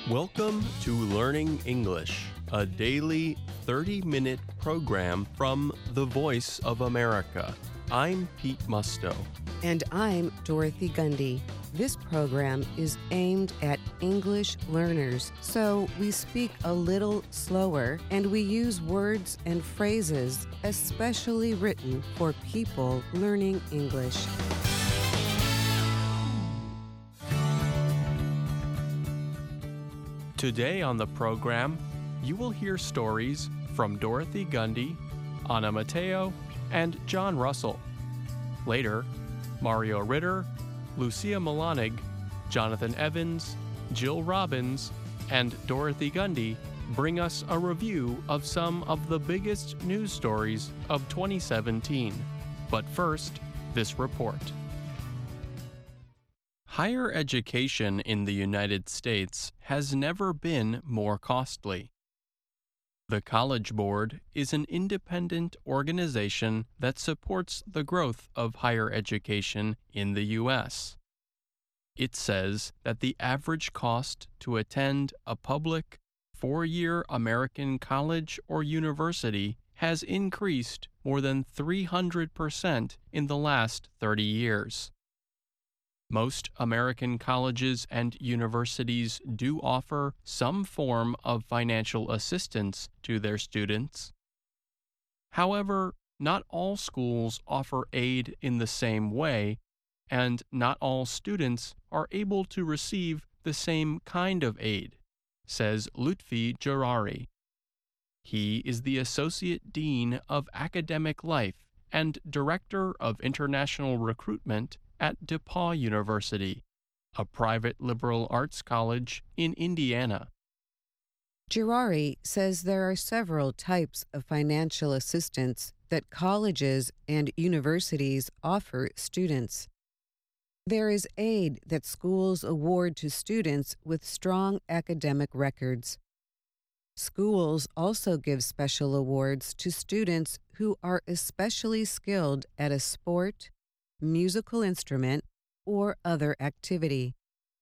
Welcome to Learning English, a daily 30-minute program from the Voice of America. I'm Pete Musto. And I'm Dorothy Gundy. This program is aimed at English learners, so we speak a little slower and we use words and phrases especially written for people learning English. Today on the program, you will hear stories from Dorothy Gundy, Anna Mateo, and John Russell. Later, Mario Ritter, Lucia Milanig, Jonathan Evans, Jill Robbins, and Dorothy Gundy bring us a review of some of the biggest news stories of 2017. But first, this report. Higher education in the United States has never been more costly. The College Board is an independent organization that supports the growth of higher education in the U.S. It says that the average cost to attend a public, four-year American college or university has increased more than 300% in the last 30 years. Most American colleges and universities do offer some form of financial assistance to their students. However, not all schools offer aid in the same way, and not all students are able to receive the same kind of aid, says Lutfi Jarari. He is the Associate Dean of Academic Life and Director of International Recruitment at DePauw University, a private liberal arts college in Indiana. Girari says there are several types of financial assistance that colleges and universities offer students. There is aid that schools award to students with strong academic records. Schools also give special awards to students who are especially skilled at a sport, musical instrument, or other activity.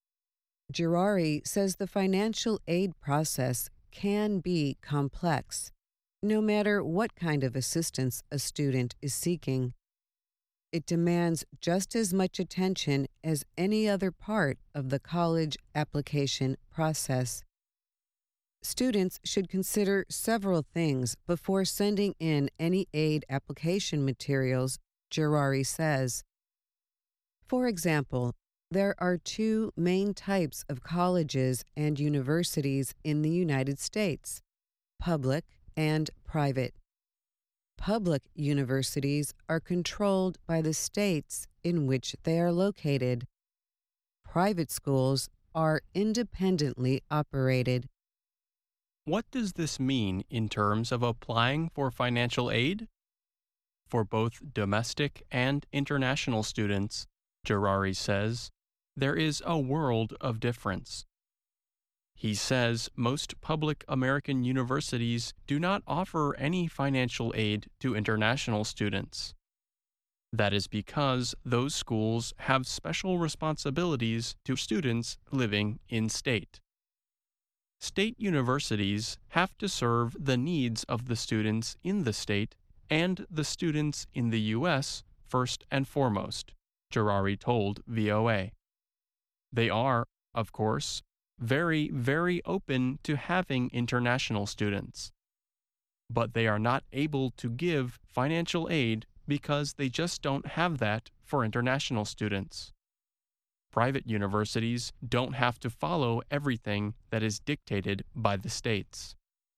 Girari says the financial aid process can be complex, no matter what kind of assistance a student is seeking. It demands just as much attention as any other part of the college application process. Students should consider several things before sending in any aid application materials, Girari says. For example, there are two main types of colleges and universities in the United States: public and private. Public universities are controlled by the states in which they are located. Private schools are independently operated. What does this mean in terms of applying for financial aid? For both domestic and international students, Girari says, there is a world of difference. He says most public American universities do not offer any financial aid to international students. That is because those schools have special responsibilities to students living in state. State universities have to serve the needs of the students in the state and the students in the U.S. first and foremost, Girari told VOA. They are, of course, very, very open to having international students. But they are not able to give financial aid because they just don't have that for international students. Private universities don't have to follow everything that is dictated by the states.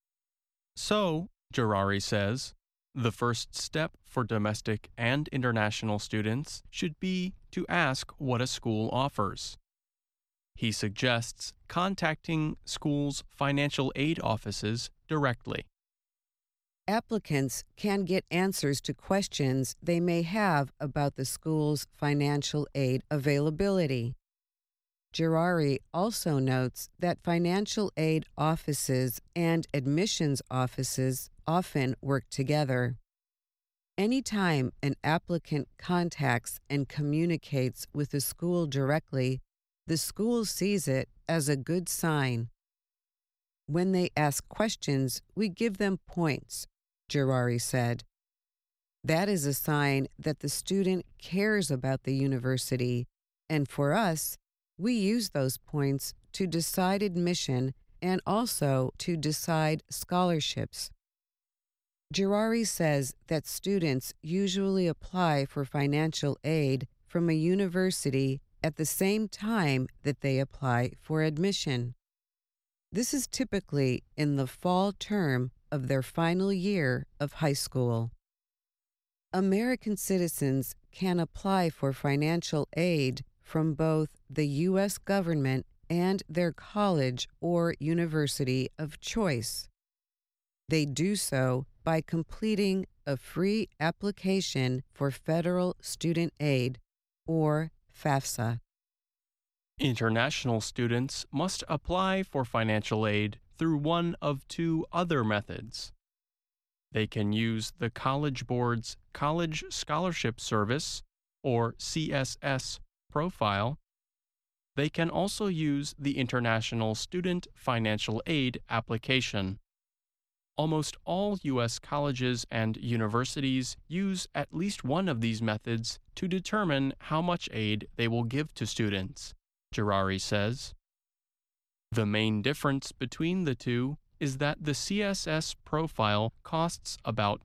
So, Girari says, the first step for domestic and international students should be to ask what a school offers. He suggests contacting schools' financial aid offices directly. Applicants can get answers to questions they may have about the school's financial aid availability. Girari also notes that financial aid offices and admissions offices often work together. Anytime an applicant contacts and communicates with the school directly, the school sees it as a good sign. when they ask questions, we give them points, Girari said. That is a sign that the student cares about the university, and for us, we use those points to decide admission and also to decide scholarships. Girari says that students usually apply for financial aid from a university at the same time that they apply for admission. This is typically in the fall term of their final year of high school. American citizens can apply for financial aid from both the U.S. government and their college or university of choice. They do so by completing a free application for federal student aid, or FAFSA. International students must apply for financial aid through one of two other methods. They can use the College Board's College Scholarship Service, or CSS, profile. They can also use the International Student Financial Aid application. Almost all U.S. colleges and universities use at least one of these methods to determine how much aid they will give to students, Girari says. The main difference between the two is that the CSS profile costs about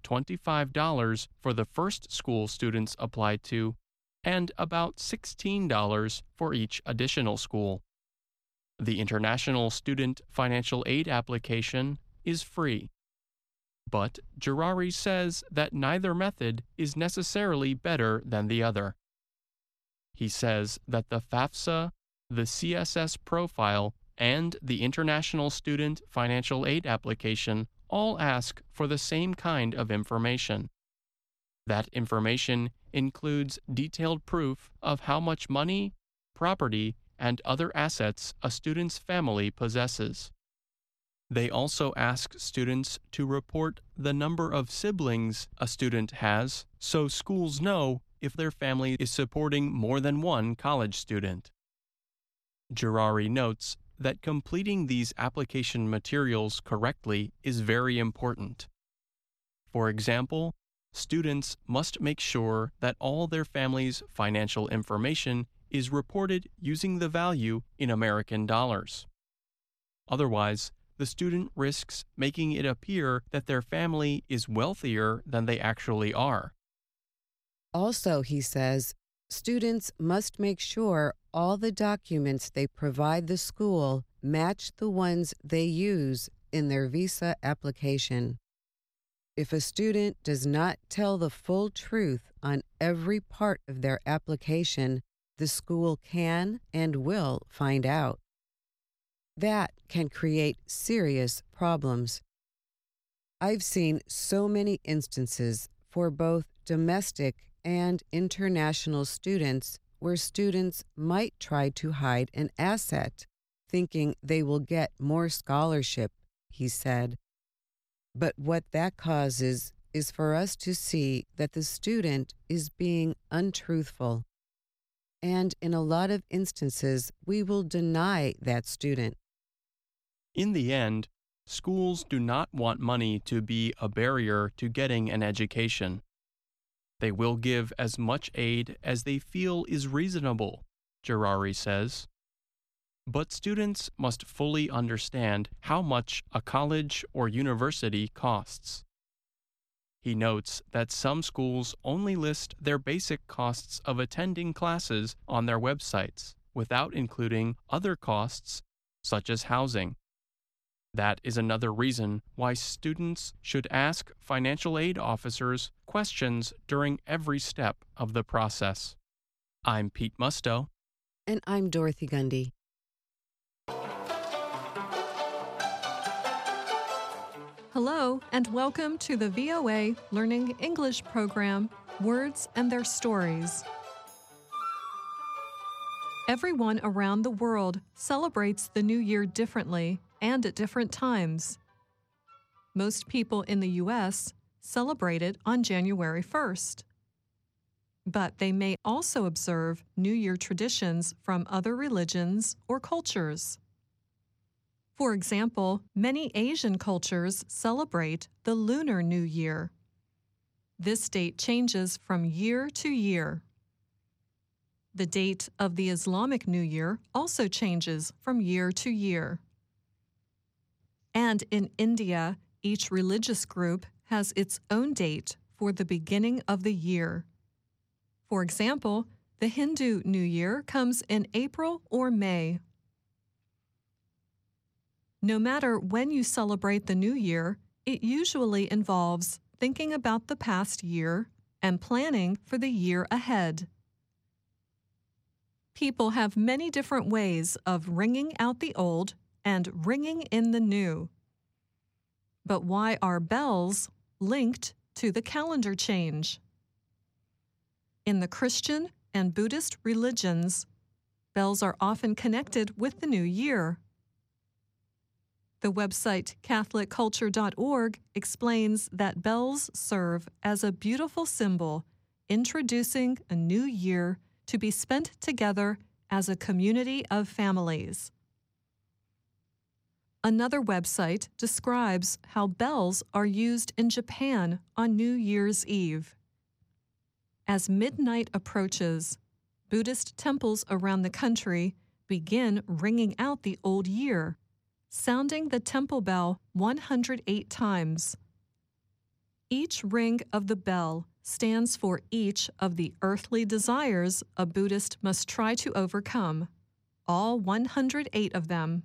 $25 for the first school students apply to, and about $16 for each additional school. The International Student Financial Aid application is free. But Girari says that neither method is necessarily better than the other. He says that the FAFSA, the CSS profile, and the International Student Financial Aid application all ask for the same kind of information. That information includes detailed proof of how much money, property, and other assets a student's family possesses. They also ask students to report the number of siblings a student has so schools know if their family is supporting more than one college student. Girari notes that completing these application materials correctly is very important. For example, students must make sure that all their family's financial information is reported using the value in American dollars. Otherwise, the student risks making it appear that their family is wealthier than they actually are. Also, he says, students must make sure all the documents they provide the school match the ones they use in their visa application. If a student does not tell the full truth on every part of their application, the school can and will find out. That can create serious problems. I've seen so many instances for both domestic and international students where students might try to hide an asset, thinking they will get more scholarship, he said. But what that causes is for us to see that the student is being untruthful. And in a lot of instances, we will deny that student. In the end, schools do not want money to be a barrier to getting an education. They will give as much aid as they feel is reasonable, Girari says. But students must fully understand how much a college or university costs. He notes that some schools only list their basic costs of attending classes on their websites without including other costs, such as housing. That is another reason why students should ask financial aid officers questions during every step of the process. I'm Pete Musto. And I'm Dorothy Gundy. Hello, and welcome to the VOA Learning English program, Words and Their Stories. Everyone around the world celebrates the new year differently and at different times. Most people in the U.S. celebrate it on January 1st. But they may also observe New Year traditions from other religions or cultures. For example, many Asian cultures celebrate the Lunar New Year. This date changes from year to year. The date of the Islamic New Year also changes from year to year. And in India, each religious group has its own date for the beginning of the year. For example, the Hindu New Year comes in April or May. No matter when you celebrate the New Year, it usually involves thinking about the past year and planning for the year ahead. People have many different ways of ringing out the old and ringing in the new. But why are bells linked to the calendar change? In the Christian and Buddhist religions, bells are often connected with the new year. The website CatholicCulture.org explains that bells serve as a beautiful symbol introducing a new year to be spent together as a community of families. Another website describes how bells are used in Japan on New Year's Eve. As midnight approaches, Buddhist temples around the country begin ringing out the old year, sounding the temple bell 108 times. Each ring of the bell stands for each of the earthly desires a Buddhist must try to overcome, all 108 of them.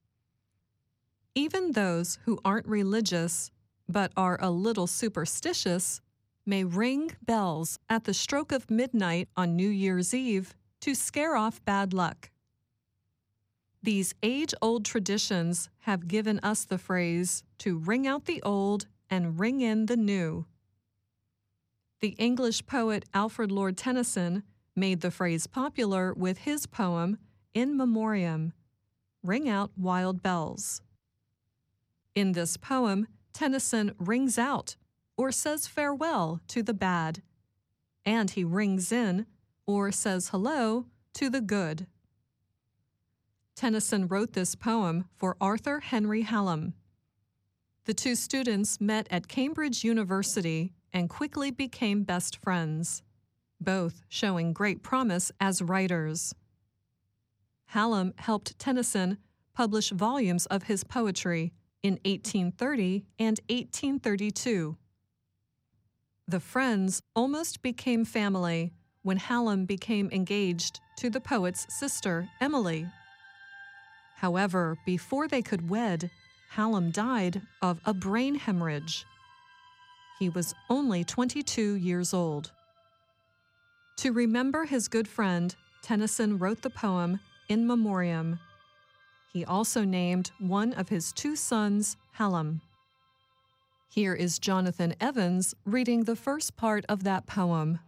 Even those who aren't religious, but are a little superstitious, may ring bells at the stroke of midnight on New Year's Eve to scare off bad luck. These age-old traditions have given us the phrase to ring out the old and ring in the new. The English poet Alfred Lord Tennyson made the phrase popular with his poem In Memoriam, Ring Out Wild Bells. In this poem, Tennyson rings out or says farewell to the bad, and he rings in or says hello to the good. Tennyson wrote this poem for Arthur Henry Hallam. The two students met at Cambridge University and quickly became best friends, both showing great promise as writers. Hallam helped Tennyson publish volumes of his poetry in 1830 and 1832. The friends almost became family when Hallam became engaged to the poet's sister, Emily. However, before they could wed, Hallam died of a brain hemorrhage. He was only 22 years old. To remember his good friend, Tennyson wrote the poem In Memoriam. He also named one of his two sons Hallam. Here is Jonathan Evans reading the first part of that poem.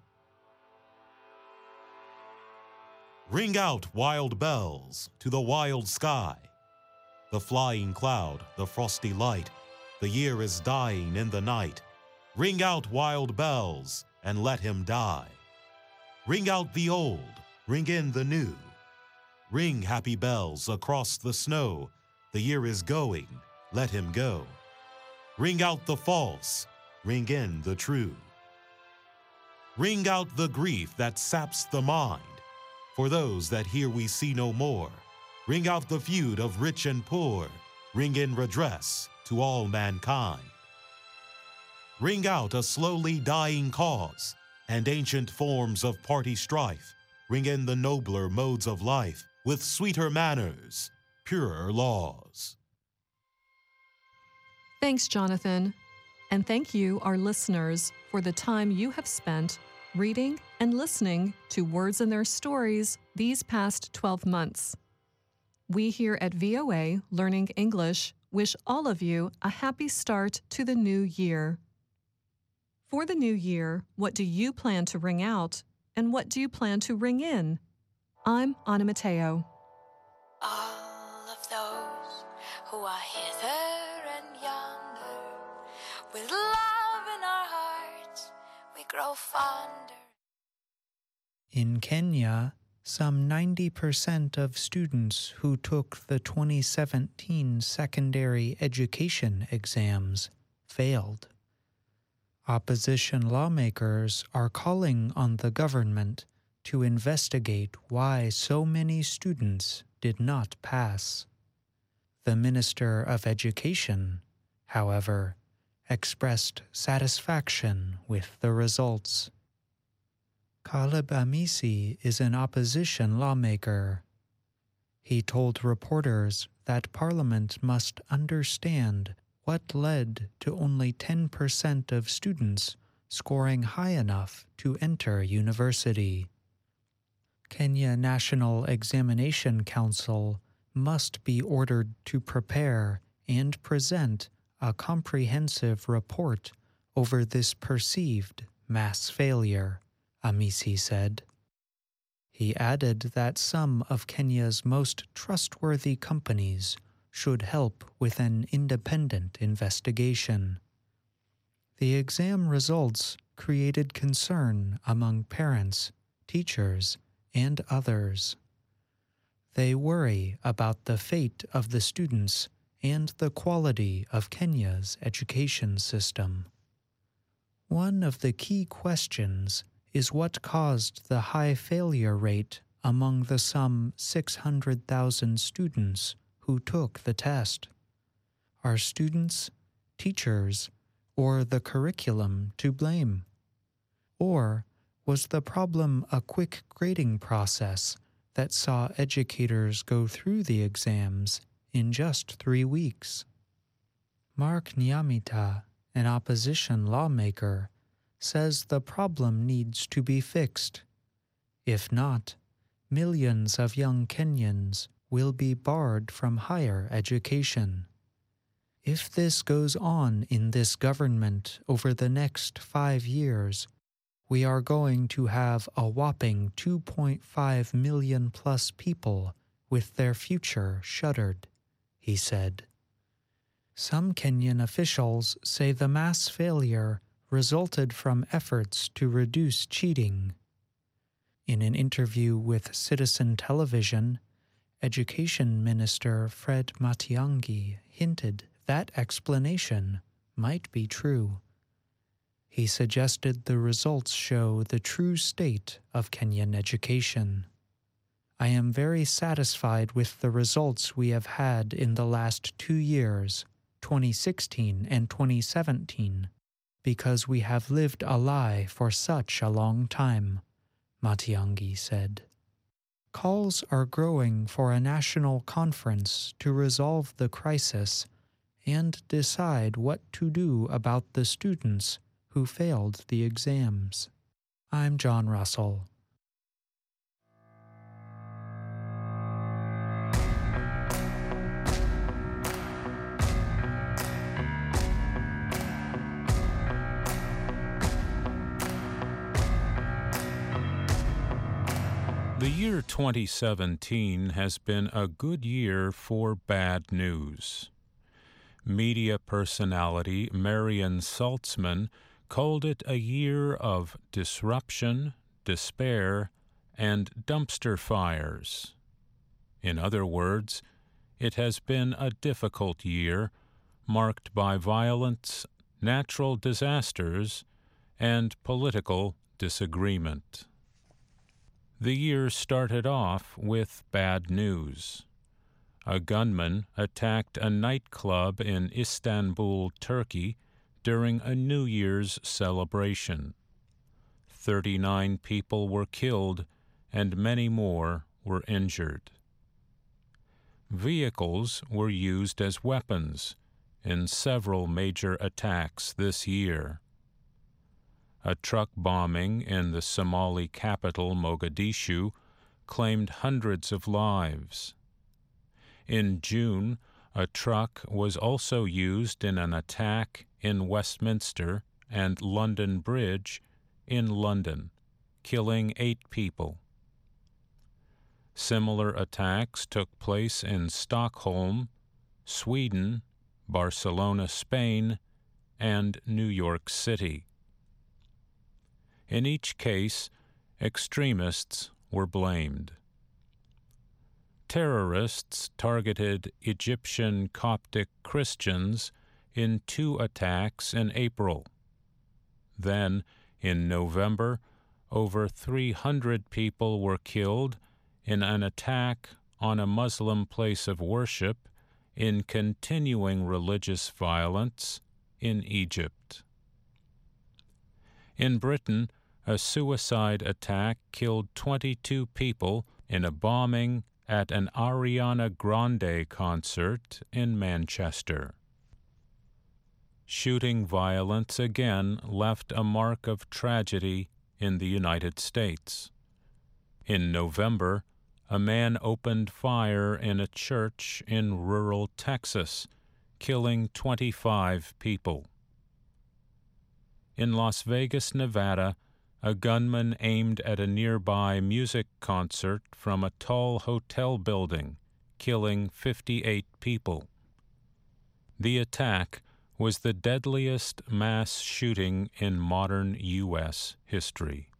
Ring out wild bells to the wild sky. The flying cloud, the frosty light, the year is dying in the night. Ring out wild bells and let him die. Ring out the old, ring in the new. Ring happy bells across the snow. The year is going, let him go. Ring out the false, ring in the true. Ring out the grief that saps the mind. For those that here we see no more, ring out the feud of rich and poor, ring in redress to all mankind. Ring out a slowly dying cause and ancient forms of party strife, ring in the nobler modes of life with sweeter manners, purer laws. Thanks, Jonathan, and thank you, our listeners, for the time you have spent reading and listening to Words and Their Stories these past 12 months. We here at VOA Learning English wish all of you a happy start to the new year. For the new year, what do you plan to ring out, and what do you plan to ring in? I'm Anna Mateo. All of those who are hither and yonder, with love in our hearts, we grow fonder. In Kenya, Some 90% of students who took the 2017 secondary education exams failed. Opposition lawmakers are calling on the government to investigate why so many students did not pass. The Minister of Education, however, expressed satisfaction with the results. Caleb Amisi is an opposition lawmaker. He told reporters that Parliament must understand what led to only 10% of students scoring high enough to enter university. Kenya National Examination Council must be ordered to prepare and present a comprehensive report over this perceived mass failure, Amisi said. He added that some of Kenya's most trustworthy companies should help with an independent investigation. The exam results created concern among parents, teachers, and others. They worry about the fate of the students and the quality of Kenya's education system. One of the key questions is what caused the high failure rate among the some 600,000 students who took the test. Are students, teachers, or the curriculum to blame? Or was the problem a quick grading process that saw educators go through the exams in just 3 weeks? Mark Nyamita, an opposition lawmaker, says the problem needs to be fixed. If not, millions of young Kenyans will be barred from higher education. If this goes on in this government over the next 5 years, we are going to have a whopping 2.5 million plus people with their future shuttered, he said. Some Kenyan officials say the mass failure resulted from efforts to reduce cheating. In an interview with Citizen Television, Education Minister Fred Matiang'i hinted that explanation might be true. He suggested the results show the true state of Kenyan education. I am very satisfied with the results we have had in the last 2 years, 2016 and 2017, because we have lived a lie for such a long time, Matiang'i said. Calls are growing for a national conference to resolve the crisis and decide what to do about the students who failed the exams. I'm John Russell. The year 2017 has been a good year for bad news. Media personality Marion Saltzman called it a year of disruption, despair, and dumpster fires. In other words, it has been a difficult year, marked by violence, natural disasters, and political disagreement. The year started off with bad news. A gunman attacked a nightclub in Istanbul, Turkey, during a New Year's celebration. 39 people were killed and many more were injured. Vehicles were used as weapons in several major attacks this year. A truck bombing in the Somali capital, Mogadishu, claimed hundreds of lives. In June, a truck was also used in an attack in Westminster and London Bridge in London, killing 8 people. Similar attacks took place in Stockholm, Sweden, Barcelona, Spain, and New York City. In each case, extremists were blamed. terrorists targeted Egyptian Coptic Christians in 2 attacks in April. Then, in November, over 300 people were killed in an attack on a Muslim place of worship in continuing religious violence in Egypt. In Britain, a suicide attack killed 22 people in a bombing at an Ariana Grande concert in Manchester. Shooting violence again left a mark of tragedy in the United States. In November, a man opened fire in a church in rural Texas, killing 25 people. In Las Vegas, Nevada, a gunman aimed at a nearby music concert from a tall hotel building, killing 58 people. The attack was the deadliest mass shooting in modern U.S. history.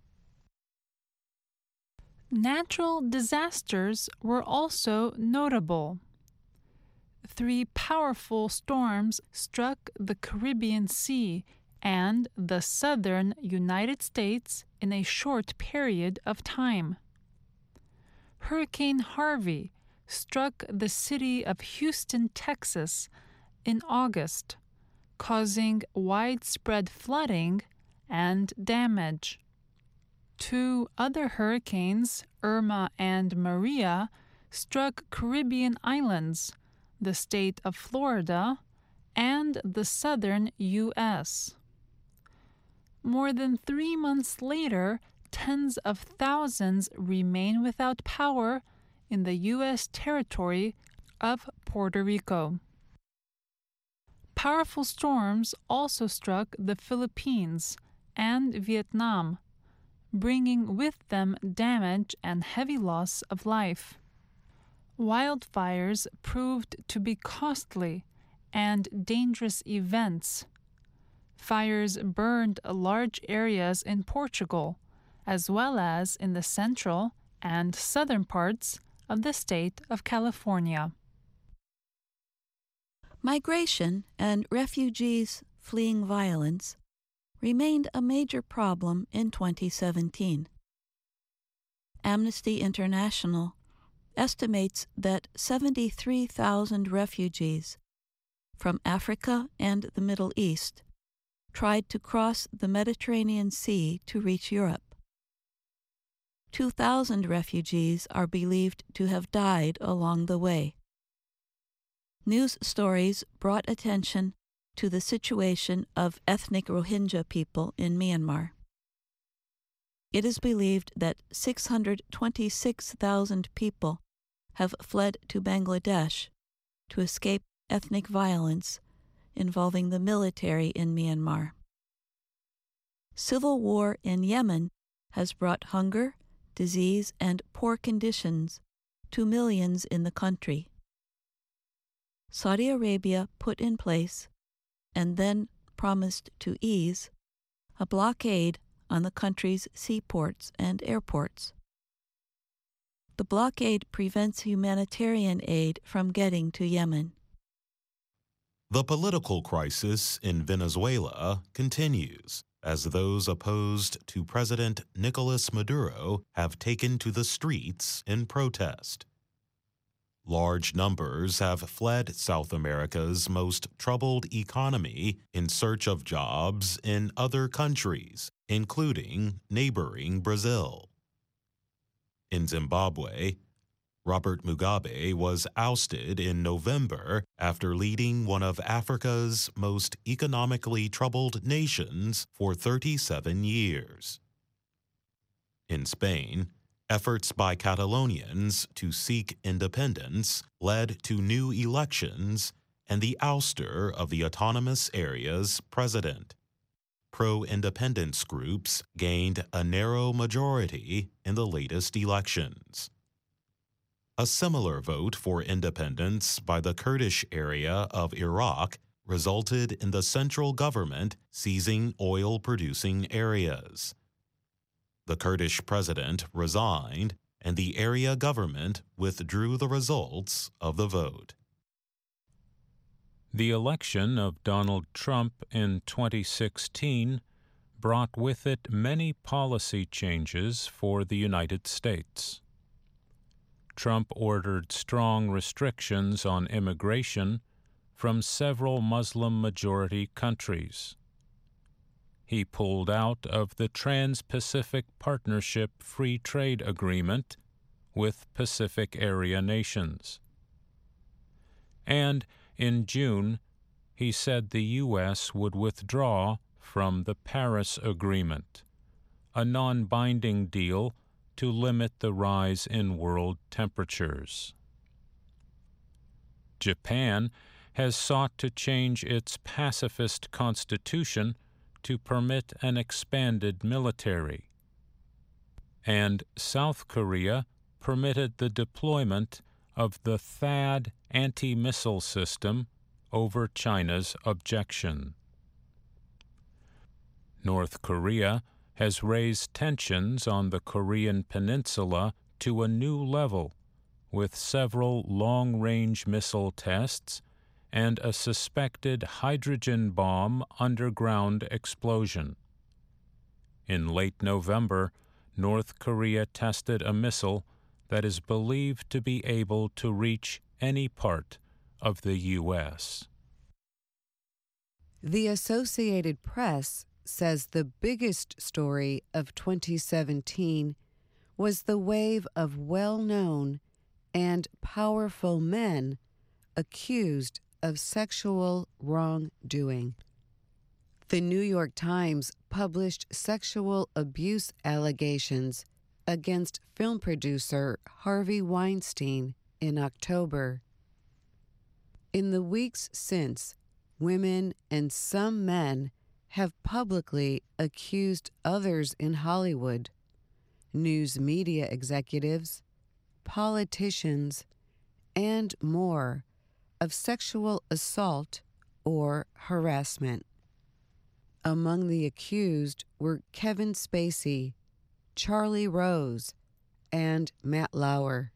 Natural disasters were also notable. 3 powerful storms struck the Caribbean Sea and the southern United States in a short period of time. Hurricane Harvey struck the city of Houston, Texas, in August, causing widespread flooding and damage. 2 other hurricanes, Irma and Maria, struck Caribbean islands, the state of Florida, and the southern U.S. More than 3 months later, tens of thousands remain without power in the U.S. territory of Puerto Rico. Powerful storms also struck the Philippines and Vietnam, bringing with them damage and heavy loss of life. Wildfires proved to be costly and dangerous events. Fires burned large areas in Portugal, as well as in the central and southern parts of the state of California. Migration and refugees fleeing violence remained a major problem in 2017. Amnesty International estimates that 73,000 refugees from Africa and the Middle East tried to cross the Mediterranean Sea to reach Europe. 2,000 refugees are believed to have died along the way. News stories brought attention to the situation of ethnic Rohingya people in Myanmar. It is believed that 626,000 people have fled to Bangladesh to escape ethnic violence involving the military in Myanmar. Civil war in Yemen has brought hunger, disease, and poor conditions to millions in the country. Saudi Arabia put in place, and then promised to ease, a blockade on the country's seaports and airports. The blockade prevents humanitarian aid from getting to Yemen. The political crisis in Venezuela continues as those opposed to President Nicolas Maduro have taken to the streets in protest. Large numbers have fled South America's most troubled economy in search of jobs in other countries, including neighboring Brazil. In Zimbabwe, Robert Mugabe was ousted in November after leading one of Africa's most economically troubled nations for 37 years. In Spain, efforts by Catalonians to seek independence led to new elections and the ouster of the autonomous area's president. Pro-independence groups gained a narrow majority in the latest elections. A similar vote for independence by the Kurdish area of Iraq resulted in the central government seizing oil-producing areas. The Kurdish president resigned and the area government withdrew the results of the vote. The election of Donald Trump in 2016 brought with it many policy changes for the United States. Trump ordered strong restrictions on immigration from several Muslim-majority countries. He pulled out of the Trans-Pacific Partnership Free Trade Agreement with Pacific Area nations. And in June, he said the U.S. would withdraw from the Paris Agreement, a non-binding deal to limit the rise in world temperatures. Japan has sought to change its pacifist constitution to permit an expanded military. And South Korea permitted the deployment of the THAAD anti-missile system over China's objection. North Korea has raised tensions on the Korean peninsula to a new level, with several long-range missile tests and a suspected hydrogen bomb underground explosion. In late November, North Korea tested a missile that is believed to be able to reach any part of the U.S. The Associated Press says the biggest story of 2017 was the wave of well-known and powerful men accused of sexual wrongdoing. The New York Times published sexual abuse allegations against film producer Harvey Weinstein in October. In the weeks since, women and some men have publicly accused others in Hollywood, news media executives, politicians, and more, of sexual assault or harassment. Among the accused were Kevin Spacey, Charlie Rose, and Matt Lauer.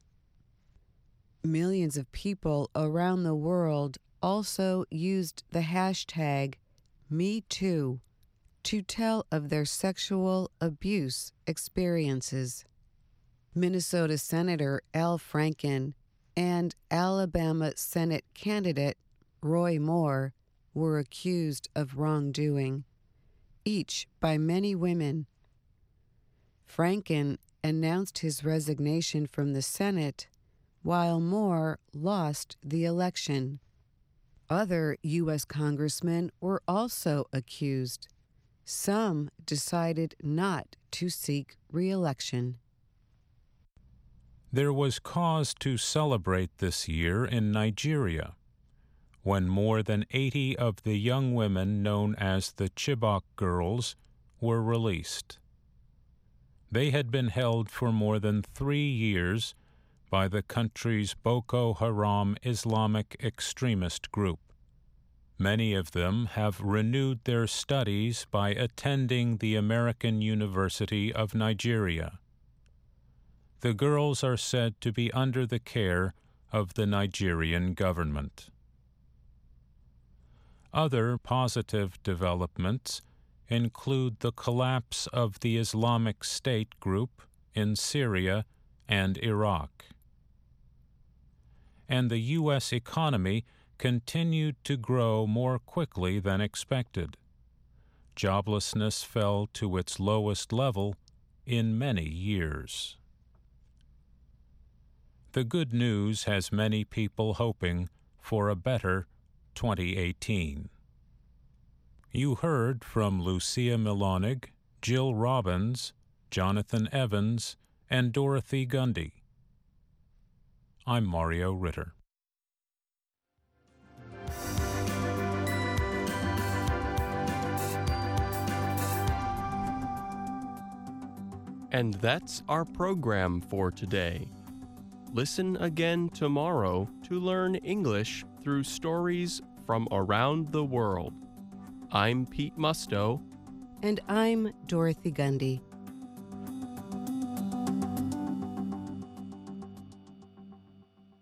Millions of people around the world also used the hashtag #MeToo to tell of their sexual abuse experiences. Minnesota Senator Al Franken and Alabama Senate candidate Roy Moore were accused of wrongdoing, each by many women. Franken announced his resignation from the Senate, while Moore lost the election. Other U.S. congressmen were also accused. Some decided not to seek re-election. There was cause to celebrate this year in Nigeria, when more than 80 of the young women known as the Chibok girls were released. They had been held for more than 3 years by the country's Boko Haram Islamic extremist group. Many of them have renewed their studies by attending the American University of Nigeria. The girls are said to be under the care of the Nigerian government. Other positive developments include the collapse of the Islamic State group in Syria and Iraq. And the U.S. economy continued to grow more quickly than expected. Joblessness fell to its lowest level in many years. The good news has many people hoping for a better 2018. You heard from Lucia Milonig, Jill Robbins, Jonathan Evans, and Dorothy Gundy. I'm Mario Ritter. And that's our program for today. Listen again tomorrow to learn English through stories from around the world. I'm Pete Musto. And I'm Dorothy Gundy.